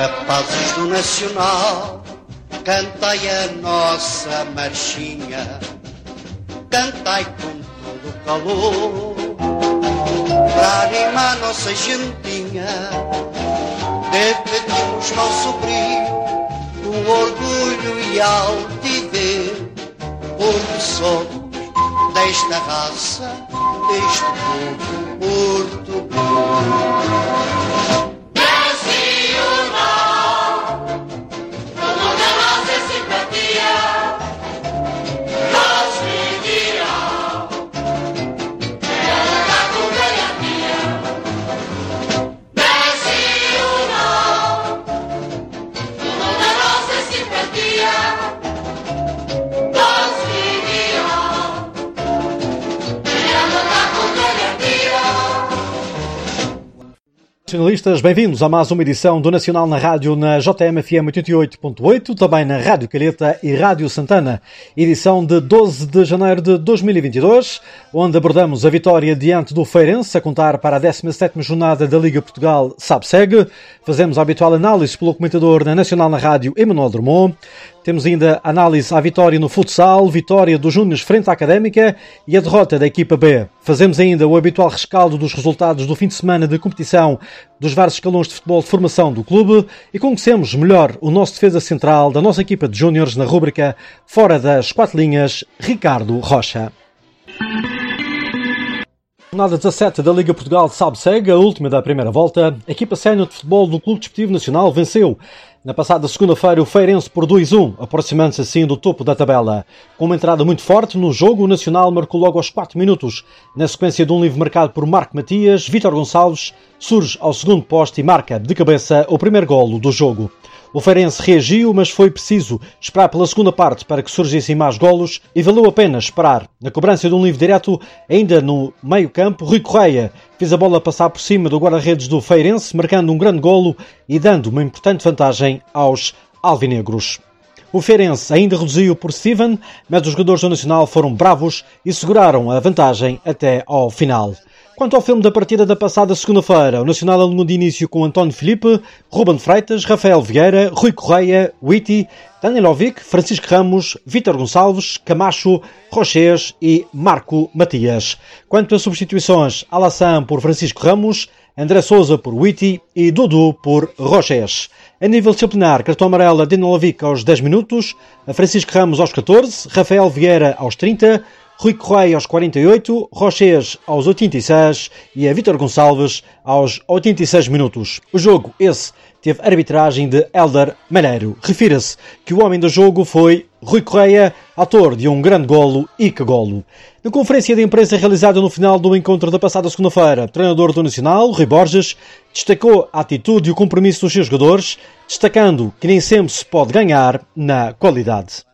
Rapazes do Nacional, cantai a nossa marchinha, cantai com todo o calor, para animar nossa gentinha. Defendemos nosso brilho, com orgulho e altivez, porque somos desta raça, deste povo português. Jornalistas, bem-vindos a mais uma edição do Nacional na Rádio, na JMFM 88.8, também na Rádio Calheta e Rádio Santana. Edição de 12 de janeiro de 2022, onde abordamos a vitória diante do Feirense, a contar para a 17ª jornada da Liga Portugal SABSEG. Fazemos a habitual análise pelo comentador na Nacional na Rádio, Emanuel Drummond. Temos ainda análise à vitória no futsal, vitória dos Júniores frente à Académica e a derrota da equipa B. Fazemos ainda o habitual rescaldo dos resultados do fim de semana de competição dos vários escalões de futebol de formação do clube e conhecemos melhor o nosso defesa central da nossa equipa de Júniores na rúbrica Fora das Quatro Linhas, Ricardo Rocha. Jornada 17 da Liga Portugal de SABSEG, a última da primeira volta. A equipa sénior de futebol do Clube Desportivo Nacional venceu na passada segunda-feira o Feirense por 2-1, aproximando-se assim do topo da tabela. Com uma entrada muito forte no jogo, o Nacional marcou logo aos 4 minutos. Na sequência de um livre marcado por Marco Matias, Vítor Gonçalves surge ao segundo poste e marca de cabeça o primeiro golo do jogo. O Feirense reagiu, mas foi preciso esperar pela segunda parte para que surgissem mais golos e valeu a pena esperar. Na cobrança de um livre direto, ainda no meio-campo, Rui Correia fez a bola passar por cima do guarda-redes do Feirense, marcando um grande golo e dando uma importante vantagem aos alvinegros. O Feirense ainda reduziu por Steven, mas os jogadores do Nacional foram bravos e seguraram a vantagem até ao final. Quanto ao filme da partida da passada segunda-feira, o Nacional alinhou de início com António Filipe, Ruben Freitas, Rafael Vieira, Rui Correia, Witty, Danilovic, Francisco Ramos, Vítor Gonçalves, Camacho, Rochês e Marco Matias. Quanto a substituições, Alassane por Francisco Ramos, André Sousa por Witty e Dudu por Rochês. A nível disciplinar, cartão amarelo a Danilovic aos 10 minutos, a Francisco Ramos aos 14, Rafael Vieira aos 30, Rui Correia aos 48, Rochês aos 86 e a Vítor Gonçalves aos 86 minutos. O jogo, esse, teve arbitragem de Hélder Malheiro. Refira-se que o homem do jogo foi Rui Correia, autor de um grande golo e que golo. Na conferência de imprensa realizada no final do encontro da passada segunda-feira, o treinador do Nacional, Rui Borges, destacou a atitude e o compromisso dos seus jogadores, destacando que nem sempre se pode ganhar na qualidade.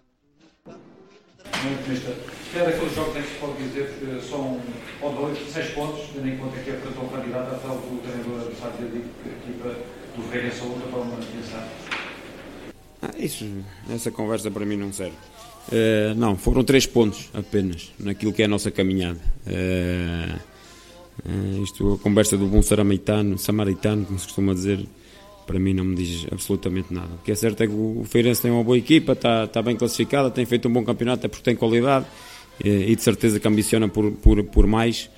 É daqueles jogos em que se pode dizer que são 6 pontos, tendo em conta que apresentou o candidato até o treinador adversário da equipa do Feirense luta para uma manutenção. Essa conversa para mim não serve. Não, foram 3 pontos apenas naquilo que é a nossa caminhada. A conversa do bom samaritano, como se costuma dizer, para mim não me diz absolutamente nada. O que é certo é que o Feirense tem uma boa equipa, está bem classificada, tem feito um bom campeonato, é porque tem qualidade e de certeza que ambiciona por mais,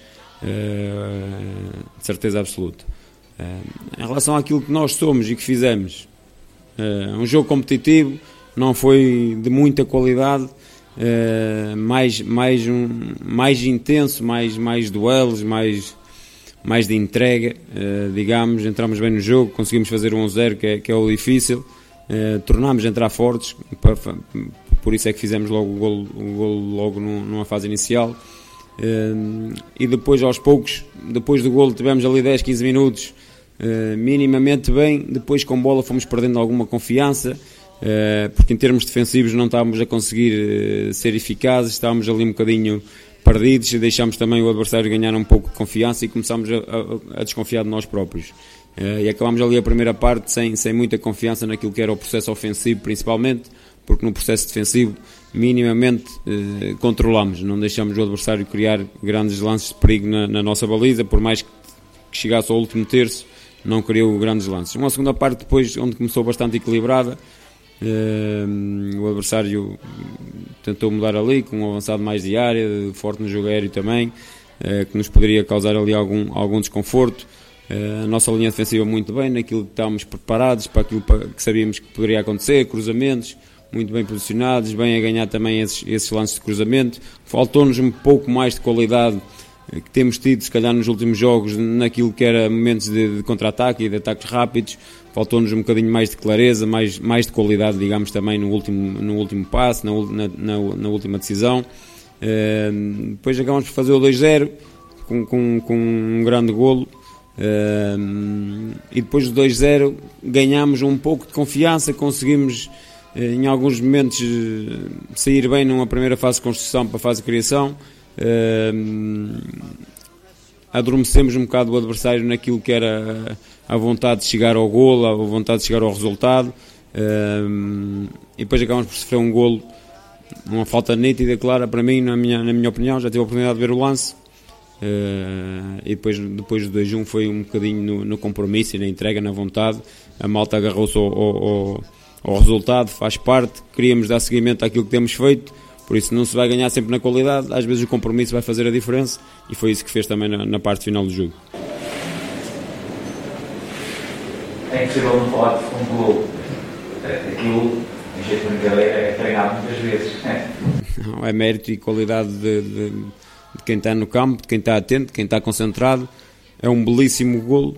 de certeza absoluta. Em relação àquilo que nós somos e que fizemos, um jogo competitivo, não foi de muita qualidade, mais intenso, mais duelos, mais de entrega, digamos. Entramos bem no jogo, conseguimos fazer 1-0, que é o difícil, tornámos a entrar fortes, por isso é que fizemos logo o golo logo numa fase inicial, e depois aos poucos, depois do golo tivemos ali 10, 15 minutos minimamente bem, depois com bola fomos perdendo alguma confiança, porque em termos defensivos não estávamos a conseguir ser eficazes, estávamos ali um bocadinho perdidos e deixámos também o adversário ganhar um pouco de confiança e começámos a desconfiar de nós próprios. E acabámos ali a primeira parte sem muita confiança naquilo que era o processo ofensivo, principalmente, porque no processo defensivo minimamente controlámos, não deixámos o adversário criar grandes lances de perigo na nossa baliza, por mais que chegasse ao último terço, não criou grandes lances. Uma segunda parte depois, onde começou bastante equilibrada, o adversário tentou mudar ali, com um avançado mais de área, forte no jogo aéreo também, que nos poderia causar ali algum desconforto. A nossa linha defensiva muito bem, naquilo que estávamos preparados, para aquilo que sabíamos que poderia acontecer, cruzamentos, muito bem posicionados, bem a ganhar também esses lances de cruzamento. Faltou-nos um pouco mais de qualidade que temos tido, se calhar, nos últimos jogos, naquilo que era momentos de contra-ataque e de ataques rápidos. Faltou-nos um bocadinho mais de clareza, mais de qualidade, digamos, também no último passe, na última decisão. Depois acabamos por fazer o 2-0 com um grande golo. E depois do 2-0 ganhámos um pouco de confiança, conseguimos em alguns momentos sair bem numa primeira fase de construção para a fase de criação. Adormecemos um bocado o adversário naquilo que era a vontade de chegar ao golo, a vontade de chegar ao resultado, e depois acabamos por sofrer um golo, uma falta nítida, clara para mim, na minha opinião. Já tive a oportunidade de ver o lance, e depois do 2-1 foi um bocadinho no compromisso e na entrega, na vontade. A malta agarrou-se ao resultado, faz parte, queríamos dar seguimento àquilo que temos feito. Por isso não se vai ganhar sempre na qualidade, às vezes o compromisso vai fazer a diferença, e foi isso que fez também na parte final do jogo. É impossível não falar de fundo golo. Aquilo, em jeito de brincadeira, é treinado muitas vezes. Não, é mérito e qualidade de quem está no campo, de quem está atento, de quem está concentrado. É um belíssimo golo,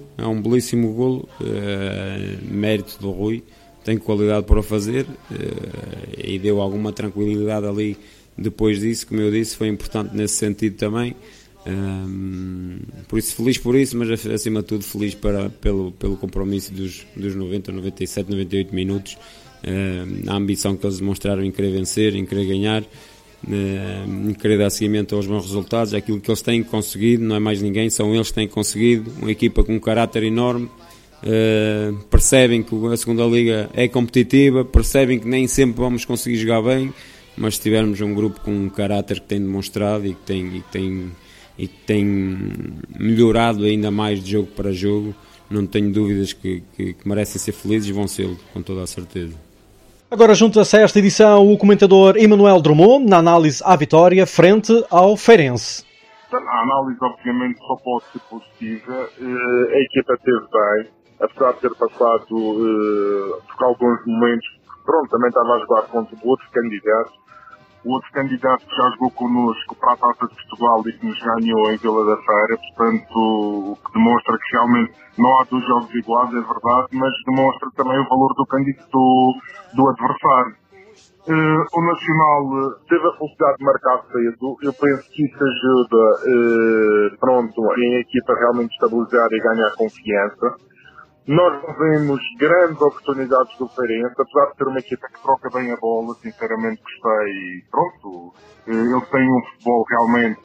mérito do Rui. Tem qualidade para o fazer, e deu alguma tranquilidade ali depois disso. Como eu disse, foi importante nesse sentido também. Por isso, feliz por isso, mas acima de tudo feliz pelo compromisso dos 90, 97, 98 minutos. A ambição que eles demonstraram em querer vencer, em querer ganhar, em querer dar seguimento aos bons resultados. Aquilo que eles têm conseguido, não é mais ninguém, são eles que têm conseguido. Uma equipa com um caráter enorme. Percebem que a segunda liga é competitiva, percebem que nem sempre vamos conseguir jogar bem, mas se tivermos um grupo com um caráter que tem demonstrado e que tem melhorado ainda mais de jogo para jogo, não tenho dúvidas que merecem ser felizes e vão ser, com toda a certeza. Agora junta-se a esta edição o comentador Emanuel Drummond na análise à vitória frente ao Feirense. A análise obviamente só pode ser positiva. A equipa esteve bem, apesar de ter passado por alguns momentos. Pronto, também estava a jogar contra outros candidatos. O outro candidato que já jogou connosco para a Taça de Portugal e que nos ganhou em Vila da Feira, portanto, o que demonstra que realmente não há dois jogos iguais, é verdade, mas demonstra também o valor do adversário. O Nacional teve a felicidade de marcar cedo. Eu penso que isso ajuda em a equipa realmente estabilizar e ganhar confiança. Nós não vemos grandes oportunidades do Feirense, apesar de ter uma equipa que troca bem a bola. Sinceramente gostei. Pronto, eles têm um futebol realmente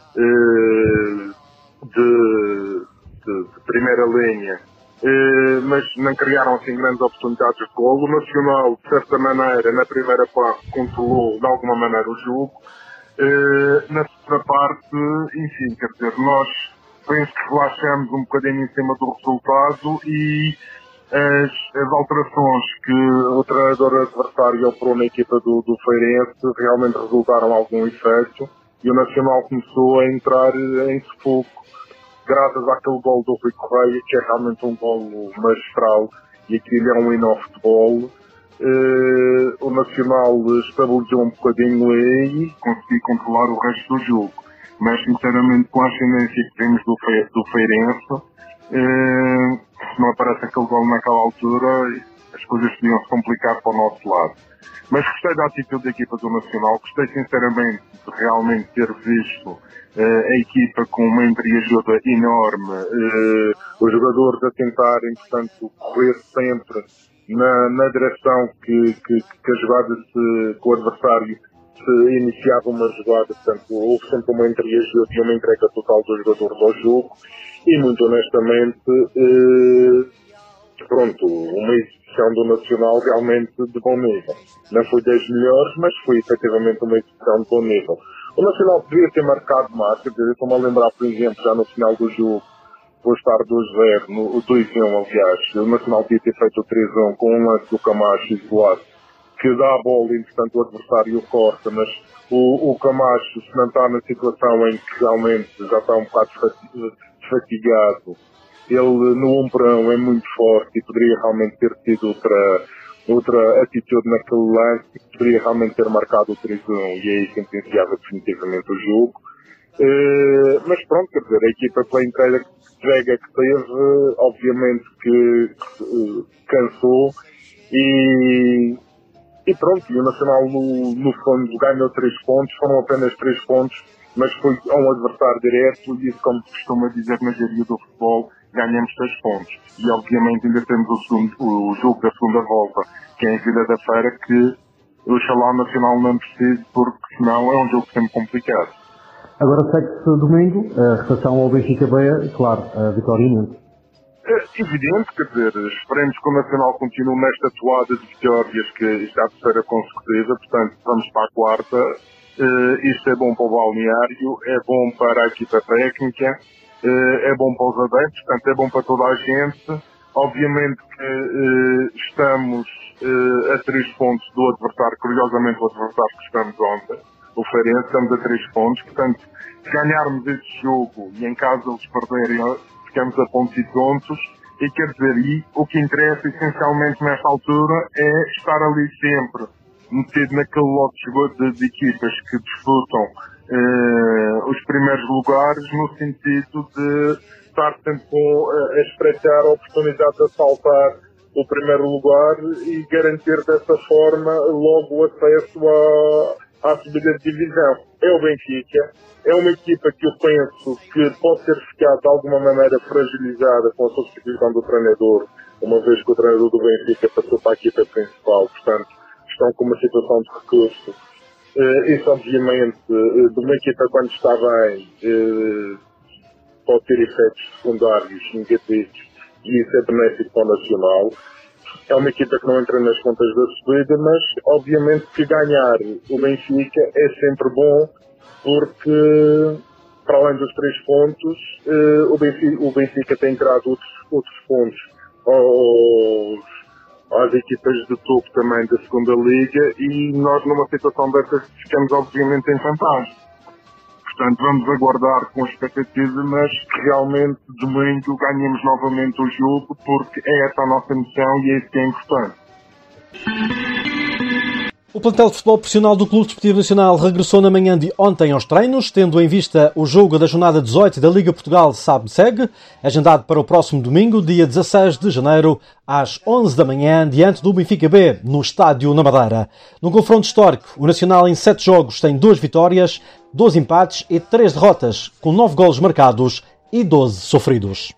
de primeira linha, mas não criaram assim grandes oportunidades de golo. O Nacional, de certa maneira, na primeira parte controlou de alguma maneira o jogo. Na segunda parte, enfim, quer dizer, nós penso que relaxamos um bocadinho em cima do resultado, e as alterações que o treinador adversário operou na equipa do Feirense realmente resultaram algum efeito, e o Nacional começou a entrar em sufoco graças àquele gol do Rui Correia, que é realmente um gol magistral, e aquilo é um hino ao futebol. O Nacional estabilizou um bocadinho e conseguiu controlar o resto do jogo. Mas, sinceramente, com a ascendência que vemos do Feirense, se não aparece aquele gol naquela altura, as coisas podiam se complicar para o nosso lado. Mas gostei da atitude da equipa do Nacional, gostei sinceramente de realmente ter visto a equipa com uma entreajuda enorme, os jogadores a tentarem, portanto, correr sempre na direção que a jogada que o adversário se iniciava uma jogada, portanto, houve sempre uma entreajuda e uma entrega total dos jogadores ao jogo, e muito honestamente, uma exibição do Nacional realmente de bom nível. Não foi das melhores, mas foi efetivamente uma exibição de bom nível. O Nacional poderia ter marcado mais, quer dizer, eu estou-me a lembrar, por exemplo, já no final do jogo, depois de estar 2-0, no 2-1 aliás, o Nacional podia ter feito o 3-1 com um lance do Camacho isolado, que dá a bola, entretanto o adversário corta, mas o Camacho, se não está na situação em que realmente já está um bocado fatigado, ele no 1-1 é muito forte e poderia realmente ter tido outra atitude naquele lance, poderia realmente ter marcado o 3-1 e aí sentenciava definitivamente o jogo. Mas pronto, quer dizer, a equipa pela entrega que teve, obviamente que cansou e pronto, e o Nacional no fundo ganhou 3 pontos, foram apenas 3 pontos, mas foi a um adversário direto e isso, como se costuma dizer na gíria do futebol, ganhamos 3 pontos. E obviamente ainda temos o jogo da segunda volta, que é em Vila da Feira, que oxalá o Nacional não precise, porque senão é um jogo sempre complicado. Agora segue-se domingo, a recepção ao Benfica B, claro, a vitória imensa. É evidente, quer dizer, esperemos que o Nacional continue nesta toada de vitórias, que isto é a terceira consecutiva, portanto vamos para a quarta. Isto é bom para o balneário, é bom para a equipa técnica, é bom para os adeptos, portanto é bom para toda a gente. Obviamente que estamos a 3 pontos do adversário, curiosamente o adversário que estamos ontem, o Feirense, estamos a 3 pontos, portanto se ganharmos este jogo e em caso eles perderem, ficamos a pontos e tontos, e quer dizer, e o que interessa essencialmente nesta altura é estar ali sempre metido naquele lote de equipas que disputam os primeiros lugares, no sentido de estar sempre a espreitar a oportunidade de assaltar o primeiro lugar e garantir dessa forma logo o acesso à subida de divisão. É o Benfica, é uma equipa que eu penso que pode ter ficado de alguma maneira fragilizada com a substituição do treinador, uma vez que o treinador do Benfica passou para a equipa principal, portanto estão com uma situação de recurso. Isso obviamente, de uma equipa quando está bem, pode ter efeitos secundários negativos e isso é benéfico para o Nacional. É uma equipa que não entra nas contas da subida, mas obviamente que ganhar o Benfica é sempre bom, porque para além dos 3 pontos, o Benfica tem tirado outros pontos às equipas de topo também da segunda liga e nós numa situação dessas ficamos obviamente em vantagem. Portanto, vamos aguardar com expectativa, mas que realmente domingo ganhemos novamente o jogo, porque é essa a nossa missão e é isso que é importante. O plantel de futebol profissional do Clube Desportivo Nacional regressou na manhã de ontem aos treinos, tendo em vista o jogo da jornada 18 da Liga Portugal SAB-SEG, agendado para o próximo domingo, dia 16 de janeiro, às 11 da manhã, diante do Benfica B, no estádio na Madeira. Num confronto histórico, o Nacional em 7 jogos tem 2 vitórias, 2 empates e 3 derrotas, com 9 golos marcados e 12 sofridos.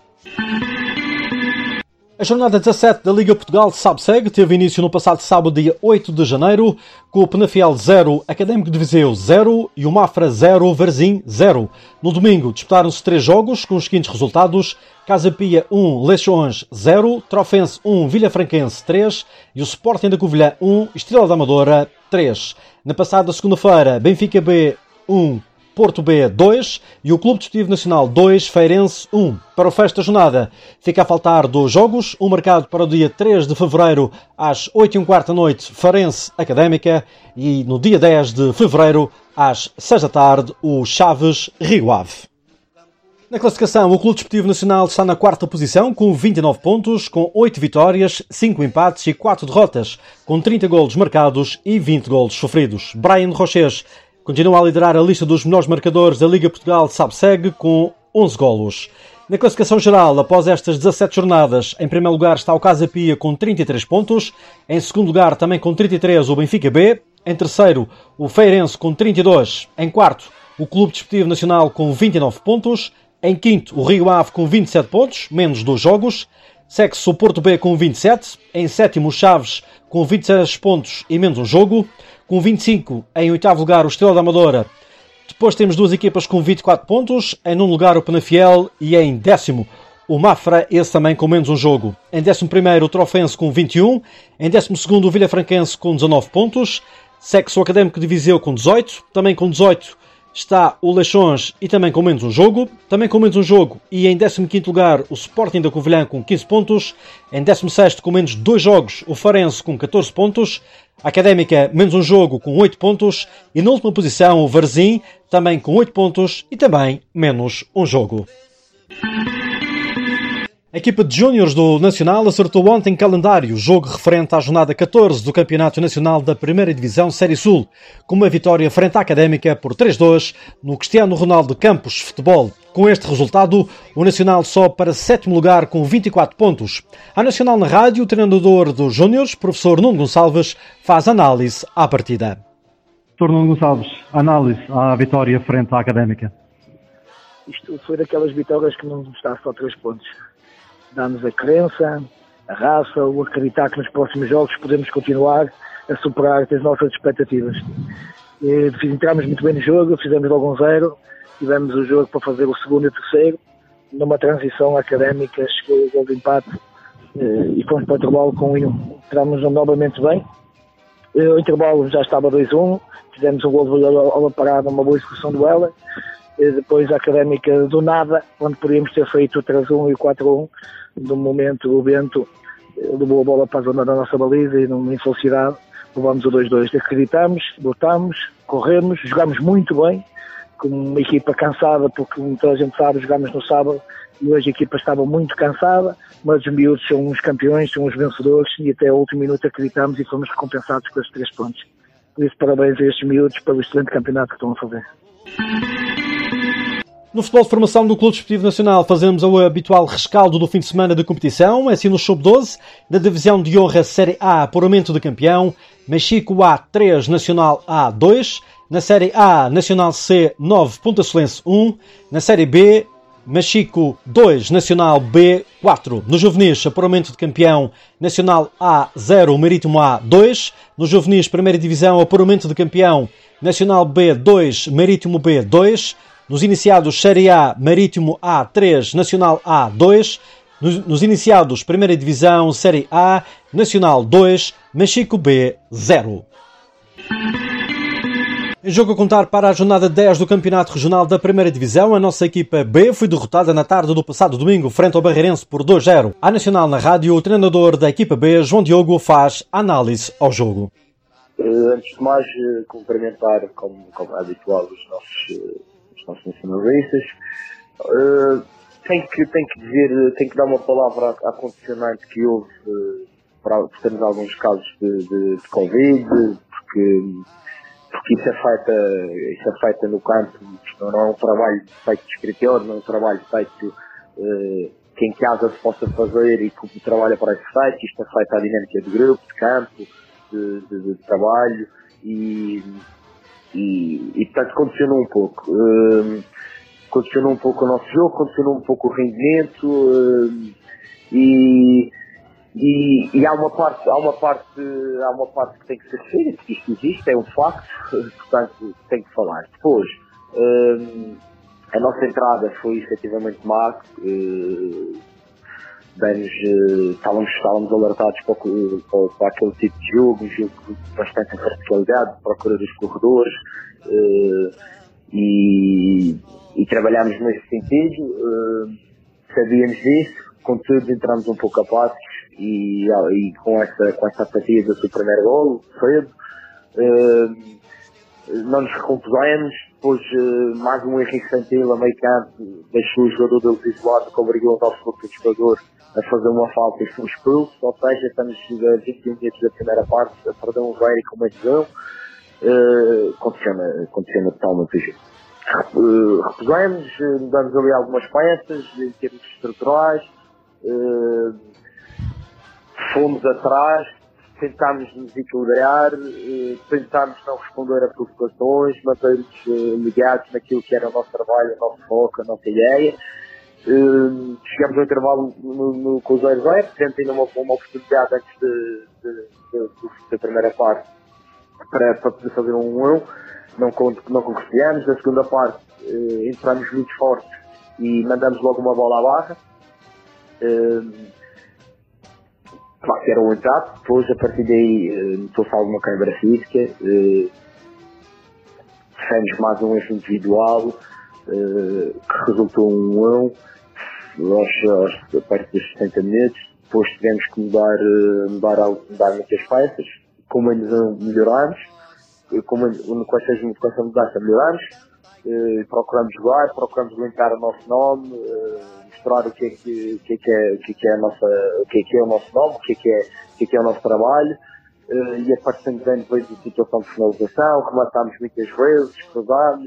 A jornada 17 da Liga Portugal SAB-SEG teve início no passado sábado, dia 8 de janeiro, com o Penafiel 0, Académico de Viseu 0 e o Mafra 0, Varzim 0. No domingo disputaram-se 3 jogos com os seguintes resultados: Casa Pia 1, Leixões 0, Trofense 1, Vilhafranquense 3 e o Sporting da Covilhã 1, Estrela da Amadora 3. Na passada segunda-feira, Benfica B 1, Porto B 2 e o Clube Desportivo Nacional 2, Feirense 1. Para o fecho da jornada fica a faltar 2 jogos, um marcado para o dia 3 de fevereiro às 8h15 da noite, Farense Académica, e no dia 10 de fevereiro às 6 da tarde, o Chaves Rio Ave. Na classificação, o Clube Desportivo Nacional está na 4ª posição com 29 pontos, com 8 vitórias, 5 empates e 4 derrotas, com 30 golos marcados e 20 golos sofridos. Brian Roches continua a liderar a lista dos melhores marcadores da Liga Portugal SAB-SEG com 11 golos. Na classificação geral, após estas 17 jornadas, em primeiro lugar está o Casa Pia com 33 pontos, em segundo lugar também com 33 o Benfica B, em terceiro o Feirense com 32, em quarto o Clube Desportivo Nacional com 29 pontos, em quinto o Rio Ave com 27 pontos, menos 2 jogos, segue-se o Porto B com 27, em sétimo o Chaves com 26 pontos e menos um jogo, com 25 em oitavo lugar o Estrela da Amadora. Depois temos 2 equipas com 24 pontos, em nono lugar o Penafiel e em décimo o Mafra, esse também com menos um jogo. Em 11º o Trofense com 21, em 12º o Vilhafranquense com 19 pontos, segue-se o Académico de Viseu com 18, também com 18 está o Leixões e também com menos um jogo. Também com menos um jogo e em 15º lugar o Sporting da Covilhã com 15 pontos. Em 16º com menos 2 jogos o Farense com 14 pontos. A Académica menos um jogo com 8 pontos. E na última posição o Varzim também com 8 pontos e também menos um jogo. A equipa de júniores do Nacional acertou ontem calendário, jogo referente à jornada 14 do Campeonato Nacional da Primeira Divisão Série Sul, com uma vitória frente à Académica por 3-2 no Cristiano Ronaldo Campos Futebol. Com este resultado, o Nacional sobe para 7º lugar com 24 pontos. A Nacional na rádio, o treinador dos júniores, professor Nuno Gonçalves, faz análise à partida. Professor Nuno Gonçalves, análise à vitória frente à Académica. Isto foi daquelas vitórias que não está só 3 pontos. Dá-nos a crença, a raça, o acreditar que nos próximos jogos podemos continuar a superar as nossas expectativas. Entramos muito bem no jogo, fizemos logo 1-0, tivemos o jogo para fazer o segundo e o terceiro, numa transição académica, chegou o gol de empate e fomos para o intervalo com 1-1. Entramos novamente bem, o intervalo já estava 2-1, fizemos um gol de bola parada, uma boa execução do Heller. Depois a Académica do nada, onde podíamos ter feito o 3-1 e o 4-1, no momento o Bento levou a bola para a zona da nossa baliza e numa infelicidade levamos o 2-2. Acreditamos, lutamos, corremos, jogámos muito bem, com uma equipa cansada, porque como toda a gente sabe, jogámos no sábado e hoje a equipa estava muito cansada, mas os miúdos são uns campeões, são uns vencedores e até o último minuto acreditamos e fomos recompensados com esses 3 pontos. Por isso, parabéns a estes miúdos pelo excelente campeonato que estão a fazer. No futebol de formação do Clube Desportivo Nacional fazemos o habitual rescaldo do fim de semana de competição, assim no Sub-12, da Divisão de Honra Série A, apuramento de campeão, Mexico A 3, Nacional A 2, na Série A, Nacional C 9, Ponta Solense 1, na Série B, Mexico 2, Nacional B 4. No Juvenis, apuramento de campeão, Nacional A 0, Marítimo A 2, no Juvenis Primeira Divisão, apuramento de campeão, Nacional B 2, Marítimo B 2, nos iniciados Série A, Marítimo A 3, Nacional A 2. Nos iniciados Primeira Divisão, Série A, Nacional 2, Mexico B 0. Em jogo a contar para a jornada 10 do Campeonato Regional da Primeira Divisão, a nossa equipa B foi derrotada na tarde do passado domingo frente ao Barreirense por 2-0. A Nacional na rádio, o treinador da equipa B, João Diogo, faz análise ao jogo. Antes de mais, cumprimentar, como é habitual, os nossos nacionalistas. Tenho que dar uma palavra à condicionante que houve por termos alguns casos de Covid, porque isso é feito no campo, não é um trabalho feito de escritório, não é um trabalho feito que em casa se possa fazer e que o trabalho parece feito. Isto é feito à dinâmica de grupo, de campo, de trabalho e portanto condicionou um pouco. Condicionou um pouco o nosso jogo, condicionou um pouco o rendimento e há uma parte que tem que ser feita, porque isto existe, é um facto, portanto tem que falar. Depois, a nossa entrada foi efetivamente má, estávamos alertados para aquele tipo de jogo, um jogo bastante em verticalidade, procura dos corredores, e trabalhámos nesse sentido, sabíamos disso, contudo entramos um pouco apáticos e com essa apatia do seu primeiro golo, cedo, não nos recompusemos. Depois mais um erro infantil a meio campo, deixou o jogador deles isolado, que obrigou o nosso outro jogador a fazer uma falta e foi expulso. Ou seja, estamos a 21 minutos da primeira parte a perder um velho com uma lesão. Condiciona totalmente o jogo. Repusemos, mudamos ali algumas peças em termos estruturais, fomos atrás, tentámos nos equilibrar, tentámos não responder a provocações, manter-nos ligados naquilo que era o nosso trabalho, o nosso foco, a nossa ideia. Chegamos ao intervalo com o 0-0, tendo ainda uma oportunidade antes da primeira parte para poder fazer um 1-1, não concretizamos. Na segunda parte entramos muito forte e mandamos logo uma bola à barra, que era o entrado. Depois, a partir daí, notou-se alguma câimbra física, tivemos mais um erro individual que resultou em 1-1 perto dos 60 minutos. Depois tivemos que mudar muitas peças. Como eles melhoramos, com essa mudança melhoramos, procuramos jogar, procuramos limpar o nosso nome, mostrar o que é o nosso nome, o que é o nosso trabalho, e aparecendo bem depois da situação de finalização, rematámos muitas vezes, cruzámos,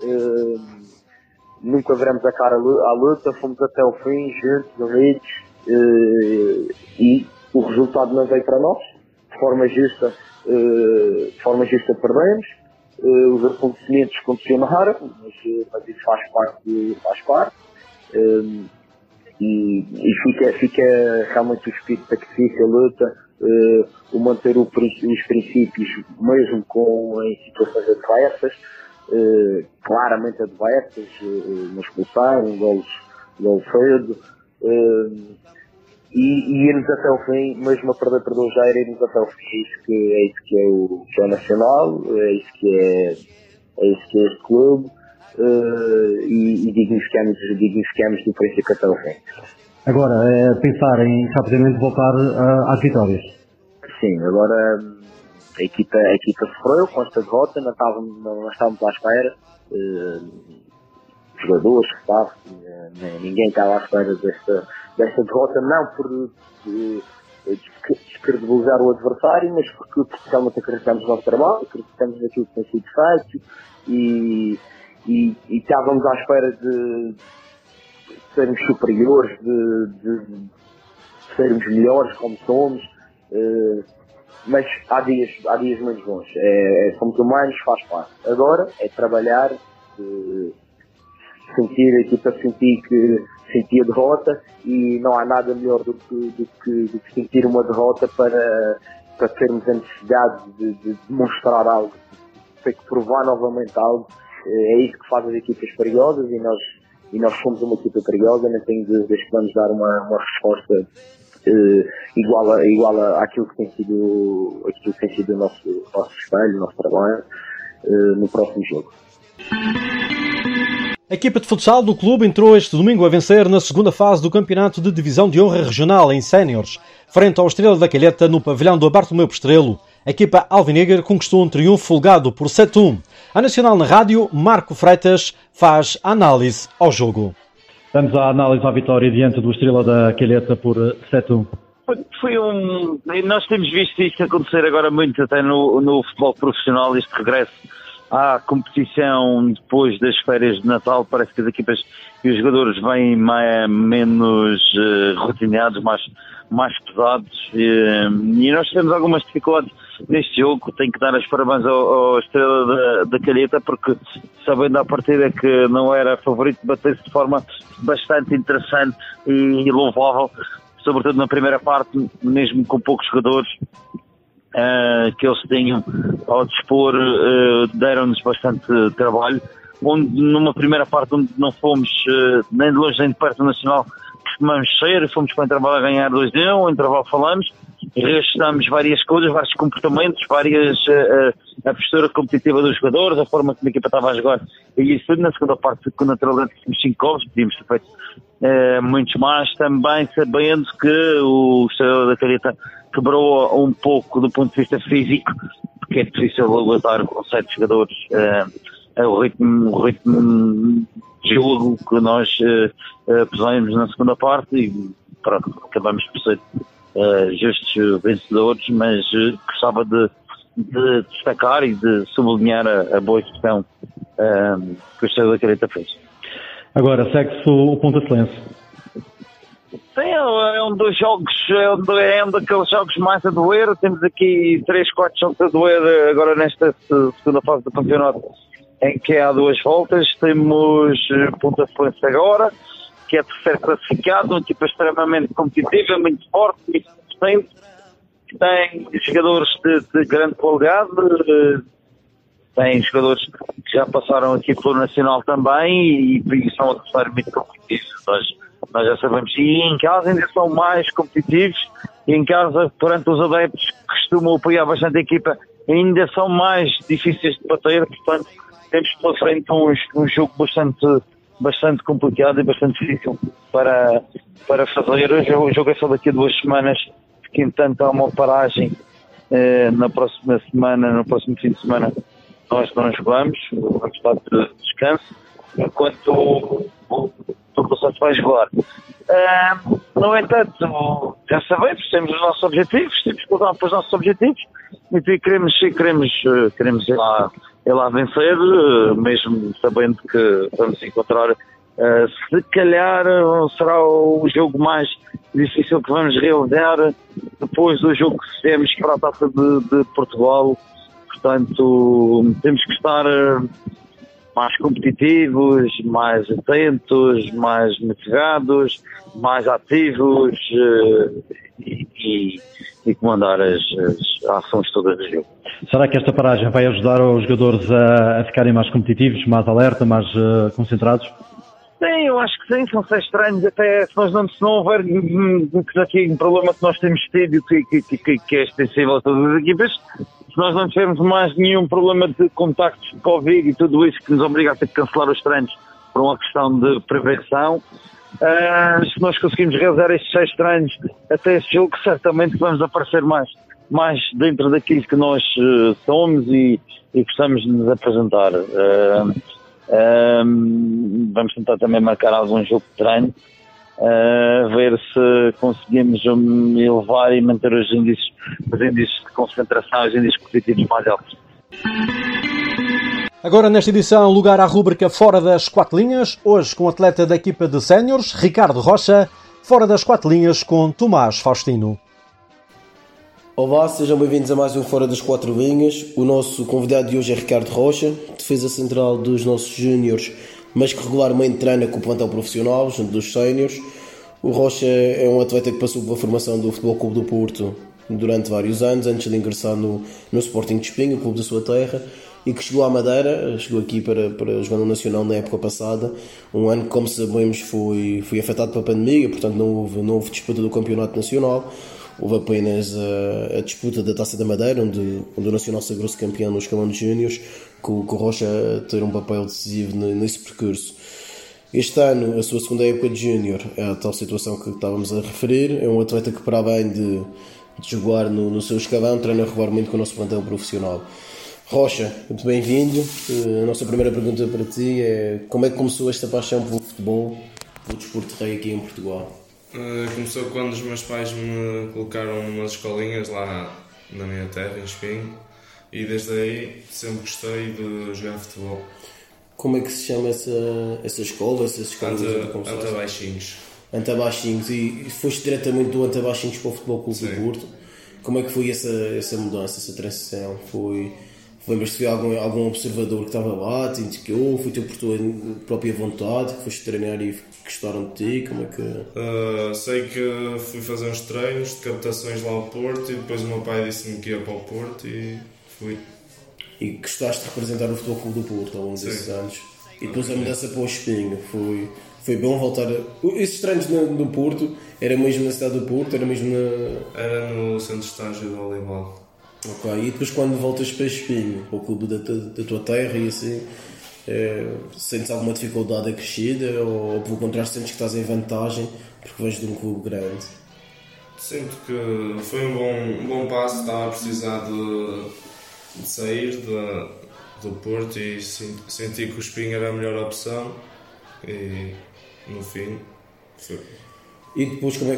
nunca viramos a cara à luta, fomos até o fim, juntos, unidos, e o resultado não veio para nós, de forma justa perdemos. Os acontecimentos condicionaram, mas isso faz parte. E fica realmente o espírito de sacrifício, a luta, o manter os princípios, mesmo em situações adversas, claramente adversas, uma expulsão, um gol cedo, e irmos até o fim, mesmo a perder por 2-0, irmos até o fim. É isso que é o Nacional, é isso que é este clube, e dignificamos do princípio até o fim. Agora, pensar em rapidamente voltar às vitórias. Sim, agora a equipa sofreu com esta derrota, não estávamos à espera. Jogadores, staff, ninguém estava à espera desta derrota, não por descredibilizar o adversário, mas porque realmente acreditamos no nosso trabalho, acreditamos naquilo que tem sido feito, e estávamos à espera de sermos superiores, de sermos melhores como somos, mas há dias menos bons. Somos humanos, faz parte. Agora é trabalhar, sentir a equipa, sentir a derrota, e não há nada melhor do que sentir uma derrota para termos a necessidade de demonstrar algo, ter que provar novamente algo. É isso que faz as equipas perigosas, e nós somos uma equipa perigosa. Não tenho dúvidas que vamos dar uma resposta igual àquilo que tem sido o nosso espelho, o nosso trabalho, no próximo jogo. A equipa de futsal do clube entrou este domingo a vencer na segunda fase do campeonato de divisão de honra regional em séniores, frente ao Estrela da Calheta no pavilhão do Bartolomeu Pestrelo. A equipa alvinegra conquistou um triunfo folgado por 7-1. A Nacional na Rádio, Marco Freitas faz análise ao jogo. Vamos à análise à vitória diante do Estrela da Calheta por 7-1. Nós temos visto isto acontecer agora muito até no futebol profissional, este regresso à competição depois das férias de Natal. Parece que as equipas e os jogadores vêm menos rotineados, mais pesados, e nós temos algumas dificuldades neste jogo. Tenho que dar os parabéns ao Estrela da Calheta, porque, sabendo à partida que não era favorito, bateu-se de forma bastante interessante e louvável, sobretudo na primeira parte, mesmo com poucos jogadores que eles tinham ao dispor, deram-nos bastante trabalho, onde numa primeira parte onde não fomos nem de longe nem de perto do Nacional costumamos ser, fomos para o intervalo a ganhar 2-1, o intervalo falamos, reajustamos várias coisas, vários comportamentos, a postura competitiva dos jogadores, a forma como a equipa estava a jogar, e isso tudo. Na segunda parte, com naturalmente tínhamos 5 gols, podíamos ter feito muitos mais, também sabendo que o Estrela da Calheta quebrou um pouco do ponto de vista físico, porque é difícil aguentar com 7 jogadores o ritmo de jogo que nós pusemos na segunda parte, e pronto, acabamos por ser justos vencedores, mas gostava de destacar e de sublinhar a boa exibição que o Estrela da Calheta fez. Agora segue-se o Ponta Celense. Sim, é um dos jogos, é um daqueles jogos mais a doer. Temos aqui 3-4 jogos a doer agora nesta segunda fase do campeonato, em que há 2 voltas. Temos Ponta Celense agora, que é terceiro classificado, uma equipa extremamente competitiva, muito forte, muito potente, que tem jogadores de grande qualidade, tem jogadores que já passaram aqui pelo Nacional também, e são adversários muito competitivos. Nós já sabemos. E em casa ainda são mais competitivos, e em casa, perante os adeptos que costumam apoiar bastante a equipa, ainda são mais difíceis de bater. Portanto, temos pela frente um jogo bastante complicado e bastante difícil para fazer. O jogo é só daqui a 2 semanas, que entanto há uma paragem na próxima semana, no próximo fim de semana nós não jogamos, vamos estar de descanso, enquanto o processo vai jogar. No entanto, já sabemos, temos os nossos objetivos, temos que lutar para os nossos objetivos e queremos ir lá vencer, mesmo sabendo que vamos encontrar, se calhar será o jogo mais difícil que vamos realizar depois do jogo que fizemos para a Taça de Portugal. Portanto, temos que estar mais competitivos, mais atentos, mais motivados, mais ativos e comandar as ações todas do jogo. Será que esta paragem vai ajudar os jogadores a ficarem mais competitivos, mais alerta, mais concentrados? Sim, eu acho que sim, são 6 treinos, até se não houver aqui um problema que nós temos tido, que é extensível a todas as equipas, se nós não tivermos mais nenhum problema de contactos de Covid e tudo isso que nos obriga a ter que cancelar os treinos por uma questão de prevenção, se nós conseguimos realizar estes 6 treinos até esse jogo, certamente vamos aparecer mais dentro daquilo que nós somos e gostamos de nos apresentar. Vamos tentar também marcar algum jogo de treino, ver se conseguimos elevar e manter os índices de concentração, os índices positivos mais altos. Agora nesta edição, lugar à rúbrica Fora das 4 Linhas, hoje com o atleta da equipa de séniores, Ricardo Rocha, Fora das 4 Linhas com Tomás Faustino. Olá, sejam bem-vindos a mais um Fora das 4 Linhas. O nosso convidado de hoje é Ricardo Rocha, defesa central dos nossos júniores, mas que regularmente treina com o plantel profissional, junto dos séniores. O Rocha é um atleta que passou pela formação do Futebol Clube do Porto durante vários anos, antes de ingressar no Sporting de Espinho, o clube da sua terra, e que chegou à Madeira, chegou aqui para jogar no Nacional na época passada, um ano que, como sabemos, foi afetado pela pandemia, portanto não houve disputa do Campeonato Nacional. Houve apenas a disputa da Taça da Madeira, onde o Nacional sagrou-se campeão nos escalão de júniores, com o Rocha a ter um papel decisivo nesse percurso. Este ano, a sua segunda época de júnior, é a tal situação que estávamos a referir. É um atleta que, para além de jogar no seu escalão, treina regularmente com o nosso plantel profissional. Rocha, muito bem-vindo. A nossa primeira pergunta para ti é: como é que começou esta paixão pelo futebol, pelo desporto rei aqui em Portugal? Começou quando os meus pais me colocaram numas escolinhas lá na minha terra, em Espinho, e desde aí sempre gostei de jogar futebol. Como é que se chama essa escola, essas escolas? Antabaixinhos. Antabaixinhos, e foste diretamente do Antabaixinhos para o Futebol Clube do Porto. Como é que foi essa mudança, essa transição? Lembras-te de algum observador que estava lá, te indicou, foi por tua própria vontade, que foste treinar e gostaram de ti? Como é que... sei que fui fazer uns treinos de captações lá ao Porto e depois o meu pai disse-me que ia para o Porto e fui. E gostaste de representar o Futebol Clube do Porto ao longo desses anos? E depois a mudança para o Espinho, foi bom voltar Esses treinos no Porto, era mesmo na cidade do Porto? Era no centro de estágio do Olival. Ok, e depois quando voltas para Espinho, para o clube da tua terra e assim, sentes alguma dificuldade acrescida ou pelo contrário sentes que estás em vantagem porque vens de um clube grande? Sinto que foi um bom passo, estava a precisar de sair do Porto e senti que o Espinho era a melhor opção e no fim foi. E depois como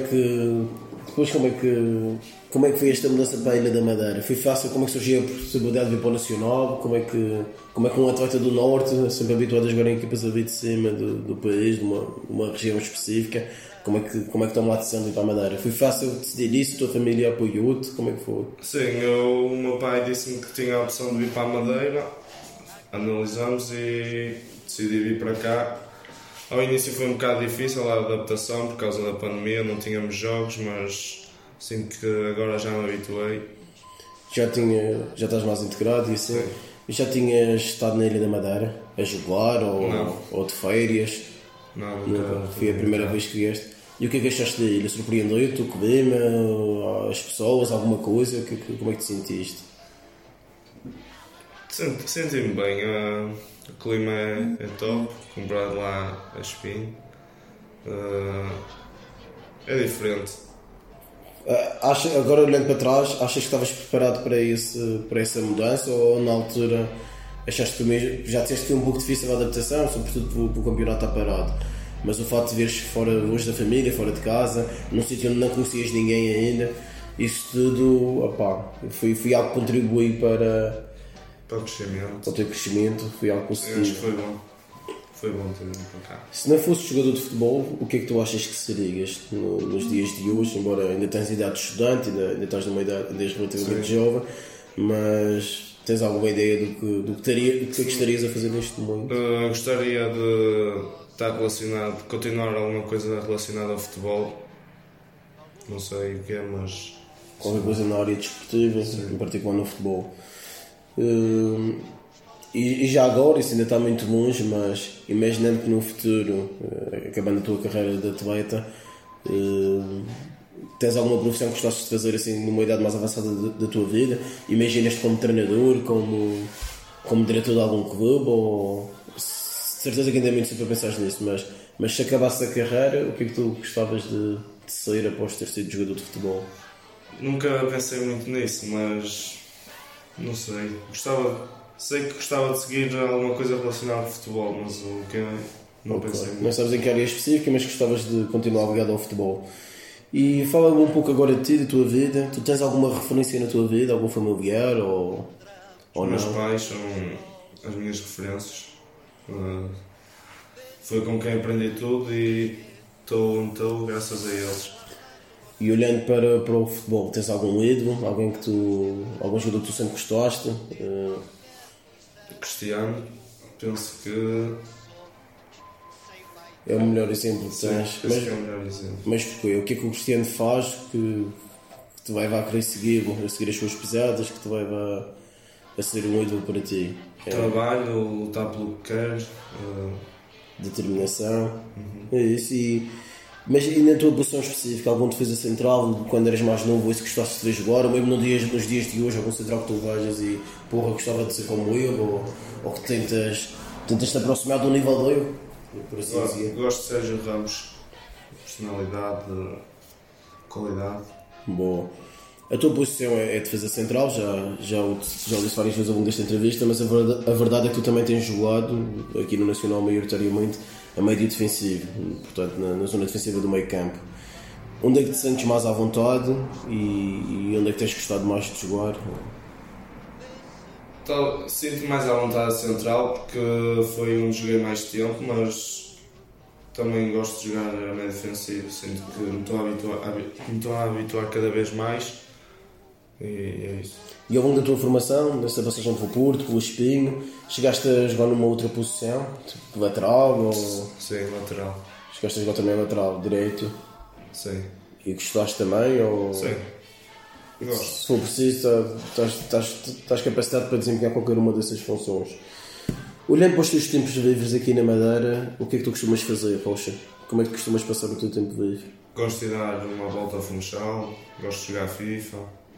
é que foi esta mudança para a Ilha da Madeira? Foi fácil? Como é que surgiu a possibilidade de vir para o Nacional? Como é que um atleta do Norte, sempre habituado a jogar em equipas ali de cima do país, de uma região específica, como é que tomou a decisão de ir para a Madeira? Foi fácil decidir isso? A tua família apoiou-te? Como é que foi? Sim, o meu pai disse-me que tinha a opção de vir para a Madeira, analisamos e decidi vir para cá. Ao início foi um bocado difícil a adaptação por causa da pandemia, não tínhamos jogos, mas sinto que agora já me habituei. Já estás mais integrado e assim? Já tinhas estado na Ilha da Madeira a jogar ou de férias? Não, foi a primeira vez que vieste. E o que é que achaste da ilha? Surpreendeu-te o clima, as pessoas, alguma coisa? Como é que te sentiste? Senti-me bem, o clima é top, comprado lá a Espinho, é diferente. Agora olhando para trás, achas que estavas preparado para essa mudança ou na altura achaste que mesmo, já disseste que foi um pouco difícil a adaptação, sobretudo porque o campeonato está parado, mas o facto de veres fora longe da família, fora de casa, num sítio onde não conhecias ninguém ainda, isso tudo foi algo que contribuiu para o teu crescimento, foi algo positivo. Acho que foi bom ter vindo para cá. Se não fosses jogador de futebol, o que é que tu achas que serias nos dias de hoje? Embora ainda tens idade de estudante, ainda estás numa idade relativamente jovem, mas tens alguma ideia do que estarias a fazer neste momento? Gostaria de estar relacionado, continuar alguma coisa relacionada ao futebol. Não sei o que é, mas... Qualquer coisa na área desportiva, em particular no futebol. E já agora, isso ainda está muito longe, mas imaginando que no futuro, acabando a tua carreira de atleta, tens alguma profissão que gostasses de fazer assim numa idade mais avançada da tua vida? Imaginas-te como treinador, como diretor de algum clube, ou certeza que ainda é muito cedo para pensar nisso, mas se acabasse a carreira, o que é que tu gostavas de ser após ter sido jogador de futebol? Nunca pensei muito nisso, mas não sei. Sei que gostava de seguir alguma coisa relacionada ao futebol, mas o que não pensei muito. Não sabes em que área específica, mas gostavas de continuar ligado ao futebol. E fala-me um pouco agora de ti, da tua vida. Tu tens alguma referência na tua vida, algum familiar ou não? Os meus pais são as minhas referências. Foi com quem aprendi tudo e estou onde estou graças a eles. E olhando para o futebol, tens algum ídolo? Algum jogador que tu sempre gostaste? Cristiano, penso que é o melhor exemplo que tens. Mas, é o melhor exemplo. Mas porquê? O que é que o Cristiano faz que te vai a querer seguir as suas pisadas, que te vai a ser um ídolo para ti? Trabalho, lutar pelo que queres, determinação. É isso. Mas e na tua posição específica, algum defesa central, quando eras mais novo, isso que gostasses de ver jogar, ou mesmo nos dias de hoje, algum central que tu vejas e gostava de ser como eu, ou que tentas te aproximar do nível dele, por assim dizer? Gosto de Sérgio Ramos, personalidade, qualidade. Boa. A tua posição é defesa central, já o disse várias vezes ao longo desta entrevista, mas a verdade é que tu também tens jogado aqui no Nacional maioritariamente a meio defensivo, portanto na zona defensiva do meio campo. Onde é que te sentes mais à vontade e onde é que tens gostado mais de jogar? Sinto mais à vontade central porque foi onde joguei mais tempo, mas também gosto de jogar a meio defensivo. Sinto que me estou a habituar cada vez mais e é isso. E ao longo da tua formação, nessa passagem pelo Porto, pelo Espinho, chegaste a jogar numa outra posição? Tipo lateral? Ou... Sim, lateral. Chegaste a jogar também lateral direito? Sim. E gostaste também? Ou... Sim. Gosto. Se for preciso, estás capacitado para desempenhar qualquer uma dessas funções. Olhando para os teus tempos livres aqui na Madeira, o que é que tu costumas fazer, Rocha? Como é que costumas passar o teu tempo livre? Gosto de dar uma volta ao Funchal, gosto de jogar FIFA.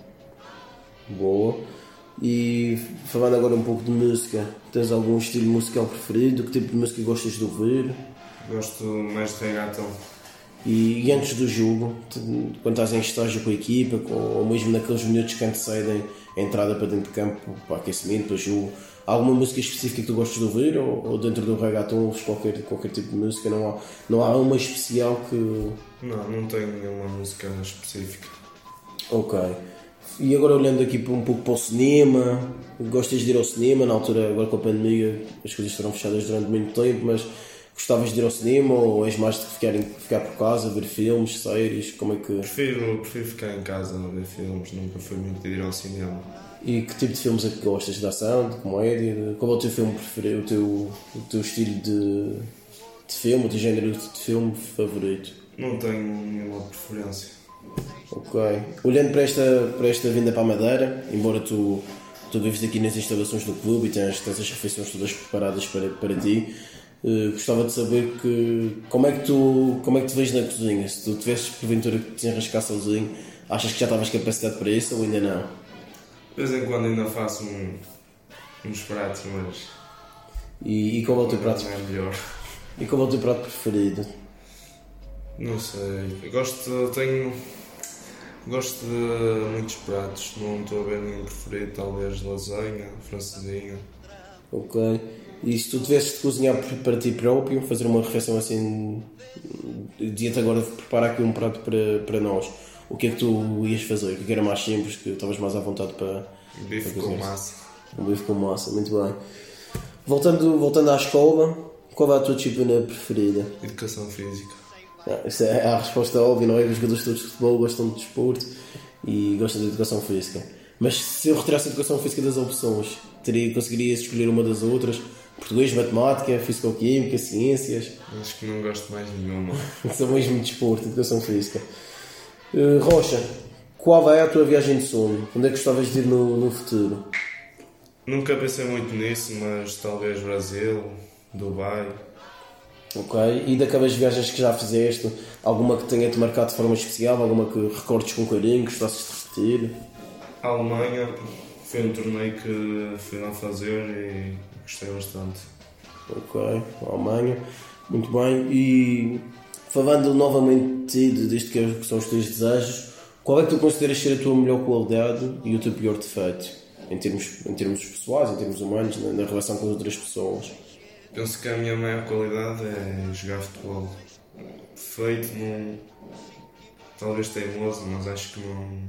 Boa. E falando agora um pouco de música, tens algum estilo musical preferido? Que tipo de música gostas de ouvir? Gosto mais de reggaeton. E antes do jogo, quando estás em estágio com a equipa, ou mesmo naqueles minutos que antecedem a entrada para dentro de campo, para aquecimento, para jogo, há alguma música específica que tu gostas de ouvir? Ou dentro do reggaeton ouves qualquer tipo de música? Não há uma especial que... Não tenho nenhuma música específica. Ok. E agora olhando aqui um pouco para o cinema, gostas de ir ao cinema? Na altura, agora com a pandemia, as coisas foram fechadas durante muito tempo, mas gostavas de ir ao cinema ou és mais de ficar por casa, ver filmes, séries? Como é que... Prefiro ficar em casa a ver filmes, nunca fui muito de ir ao cinema. E que tipo de filmes é que gostas? De ação, de comédia? Qual é o teu filme preferido, o teu estilo de filme, o teu género de filme favorito? Não tenho nenhuma preferência. Ok. Olhando para esta vinda para a Madeira, embora tu vives aqui nas instalações do clube e tens as refeições todas preparadas para ti, gostava de saber como é que tu te vês na cozinha? Se tu tivesses porventura que te desenrascar sozinho, achas que já estavas capacitado para isso ou ainda não? De vez em quando ainda faço uns pratos, mas... E qual é o teu prato? Não é melhor. E qual é o teu prato preferido? Não sei. Gosto de muitos pratos. Não estou a ver nenhum preferido. Talvez lasanha, francesinha. Ok. E se tu tivesses de cozinhar para ti próprio, fazer uma refeição assim, dia-te agora de preparar aqui um prato para nós, o que é que tu ias fazer? O que era mais simples, que estavas mais à vontade para... Bife com massa. Um bife com massa, muito bem. Voltando à escola, qual é a tua disciplina preferida? Educação física. Isso é a resposta óbvia, não é? Os jogadores todos de futebol gostam de desporto e gostam de educação física. Mas se eu retirasse a educação física das opções, conseguirias escolher uma das outras? Português, matemática, físico-química, ciências? Acho que não gosto mais de nenhuma. São mesmo de desporto, educação física. Rocha, qual é a tua viagem de sonho? Onde é que gostavas de ir no futuro? Nunca pensei muito nisso, mas talvez Brasil, Dubai. Ok, e daquelas viagens que já fizeste, alguma que tenha-te marcado de forma especial, alguma que recordes com carinho, gostasses de repetir? A Alemanha foi um torneio que fui lá fazer e gostei bastante. Ok, a Alemanha, muito bem. E falando novamente disto que são os teus desejos, qual é que tu consideras ser a tua melhor qualidade e o teu pior defeito? Em termos pessoais, em termos humanos, na relação com as outras pessoas? Penso que a minha maior qualidade é jogar futebol. Defeito, não... talvez teimoso, mas acho que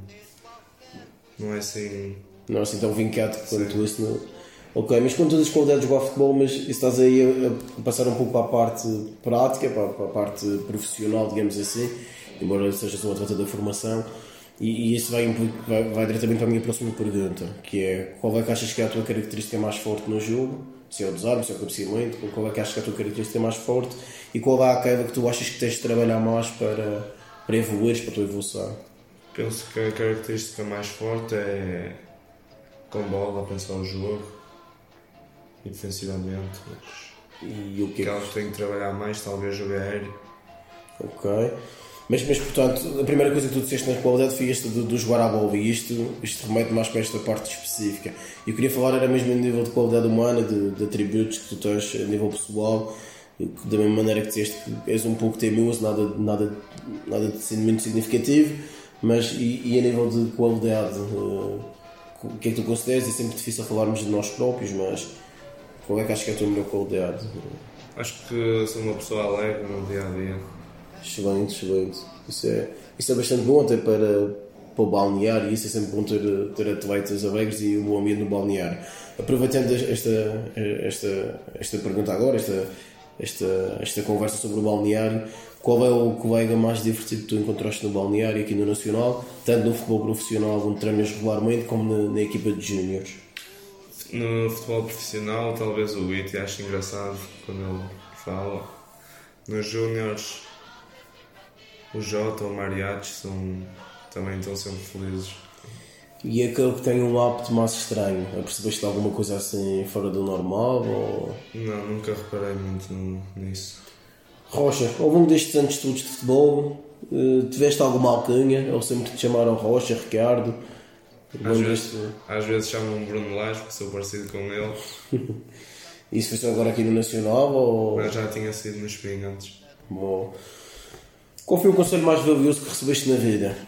não é assim... Não é assim tão vincado quanto isso, não? Ok, mas com todas as qualidades de jogar futebol, mas estás aí a passar um pouco para a parte prática, para a parte profissional, digamos assim, embora sejas um atleta da formação, e isso vai diretamente para a minha próxima pergunta, que é: qual é que achas que é a tua característica mais forte no jogo? Se é o desarme, se é o cabeceamento, qual é que achas que é a tua característica mais forte e qual é aquela que tu achas que tens de trabalhar mais para evoluires, para a tua evolução? Penso que a característica mais forte é com bola, pensar o jogo e defensivamente. E o que é que tenho que trabalhar mais, talvez jogo aéreo. Ok. Mas portanto, a primeira coisa que tu disseste na qualidade foi esta do jogar à bola, e isto remete mais para esta parte específica. Eu queria falar era mesmo a nível de qualidade humana, de atributos que tu tens a nível pessoal, da mesma maneira que disseste que és um pouco teimoso, nada de muito significativo, mas e a nível de qualidade, o que é que tu consideras? É sempre difícil falarmos de nós próprios, mas qual é que achas que é a tua melhor qualidade? Acho que sou uma pessoa alegre no dia a dia. Excelente. Isso é bastante bom até para o balneário, e isso é sempre bom ter atletas alegres e um bom ambiente no balneário. Aproveitando esta pergunta agora, esta conversa sobre o balneário, qual é o colega mais divertido que tu encontraste no balneário aqui no Nacional, tanto no futebol profissional onde treinas regularmente como na equipa de júniores? No futebol profissional talvez o Iti, acho engraçado quando ele fala. Nos júniores o Jota ou o Mariachi também estão sempre felizes. E aquele que tem um hábito mais estranho, percebeste alguma coisa assim fora do normal? Ou... Não, nunca reparei muito nisso. Rocha, ao longo destes anos de estudos de futebol, tiveste alguma alcunha? Ou sempre te chamaram Rocha, Ricardo? Às vezes chamam-me Bruno Lage, porque sou parecido com ele. Isso foi só agora aqui no Nacional? Ou... Mas já tinha sido nos Pingantes. Bom. Qual foi o conselho mais valioso que recebeste na vida?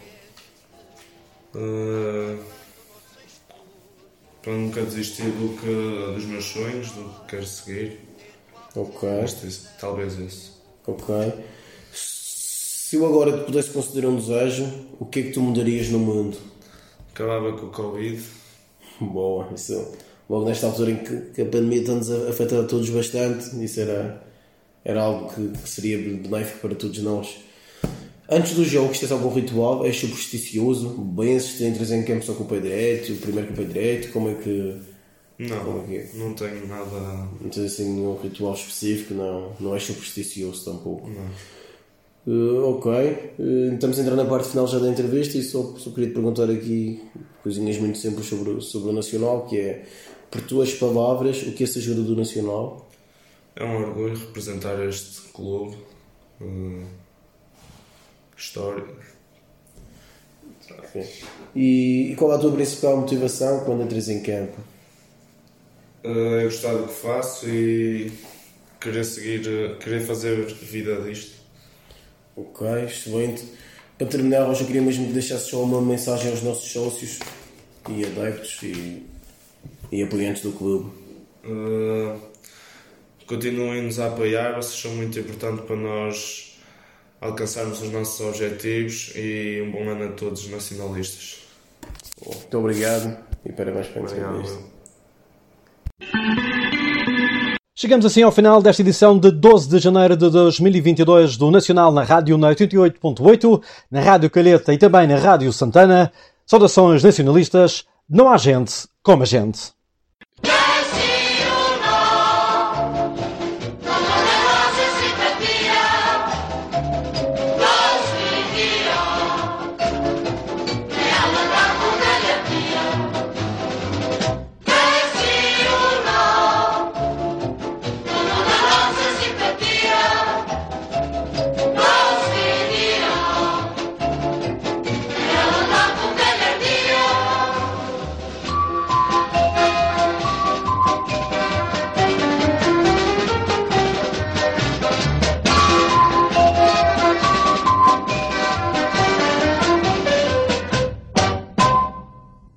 Para nunca desistir dos meus sonhos, do que quero seguir. Ok. Talvez esse. Ok. Se eu agora te pudesse conceder um desejo, o que é que tu mudarias no mundo? Acabava com o Covid. Boa, isso. Logo nesta altura em que a pandemia está-nos a afetar a todos bastante, isso era algo que seria benéfico para todos nós. Antes dos jogos, tens algum ritual? És supersticioso? Benzes, entras em campo só com o pé direito? O primeiro com o pé direito? Como é que... Não tenho nada... Não tens assim nenhum ritual específico? Não és supersticioso tampouco? Não. Ok. Estamos a entrar na parte final já da entrevista e só queria te perguntar aqui coisinhas muito simples sobre o Nacional, que é, por tuas palavras, o que é ser jogador do Nacional? É um orgulho representar este clube. História. Okay. E qual é a tua principal motivação quando entras em campo? É gostar do que faço e querer fazer vida disto. Ok, excelente. Para terminar, hoje eu queria mesmo que deixasse só uma mensagem aos nossos sócios e adeptos e apoiantes do clube. Continuem-nos a apoiar, vocês são muito importantes para nós alcançarmos os nossos objetivos e um bom ano a todos os nacionalistas. Muito obrigado e parabéns para obrigado. Chegamos assim ao final desta edição de 12 de janeiro de 2022 do Nacional na Rádio na 88.8, na Rádio Calheta e também na Rádio Santana. Saudações nacionalistas, não há gente como a gente.